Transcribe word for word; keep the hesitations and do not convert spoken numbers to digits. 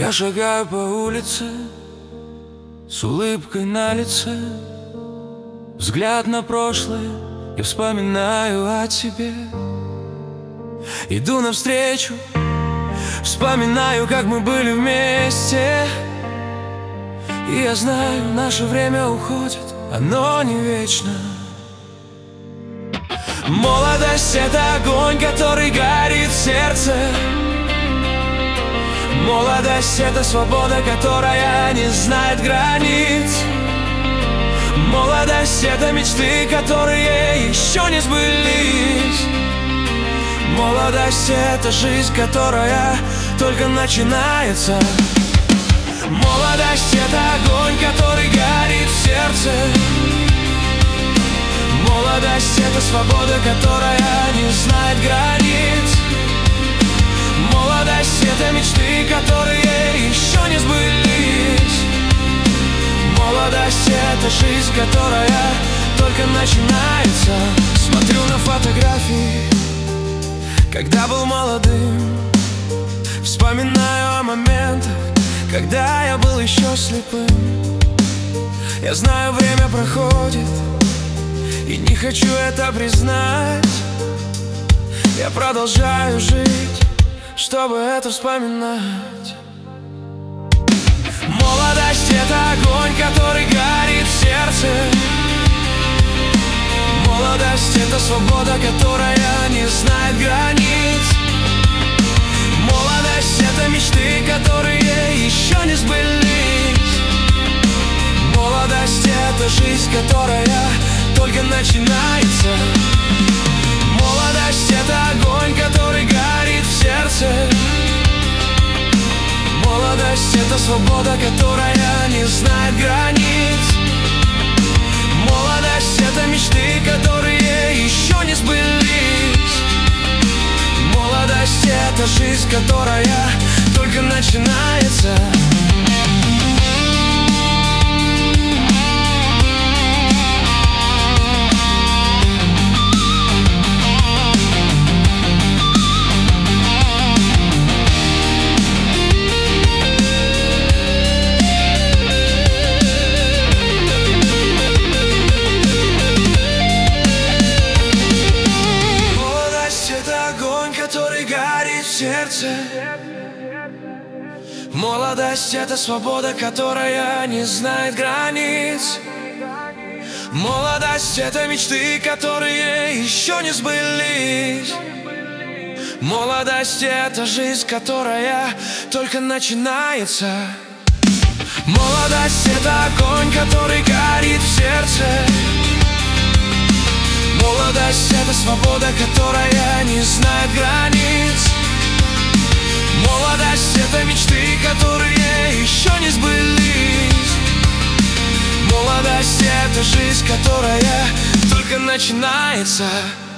Я шагаю по улице с улыбкой на лице, взгляд на прошлое, я вспоминаю о тебе. Иду навстречу, вспоминаю, как мы были вместе. И я знаю, наше время уходит, оно не вечно. Молодость — это огонь, который горит в сердце. Молодость — это свобода, которая не знает границ. Молодость — это мечты, которые еще не сбылись. Молодость — это жизнь, которая только начинается. Молодость — это огонь, который горит в сердце. Молодость — это свобода, которая не знает границ. Молодость — это мечты, которые еще не сбылись. Молодость — это жизнь, которая только начинается. Смотрю на фотографии, когда был молодым, вспоминаю о моментах, когда я был еще слепым. Я знаю, время проходит, и не хочу это признать. Я продолжаю жить, чтобы это вспоминать. Молодость — это огонь, который горит в сердце. Молодость — это свобода, которая не знает границ. Молодость — это мечты, которые еще не сбылись. Молодость — это жизнь, которая только начинается. Молодость — это огонь, который горит в сердце. Молодость — это свобода, которая не знает границ. Молодость — это мечты, которые еще не сбылись. Молодость — это жизнь, которая только начинается. Сердце. Молодость — это свобода, которая не знает границ. Молодость — это мечты, которые еще не сбылись. Молодость — это жизнь, которая только начинается. Молодость — это огонь, который горит в сердце. Молодость — это свобода, которая не знает границ. Молодость — это мечты, которые еще не сбылись. Молодость — это жизнь, которая только начинается.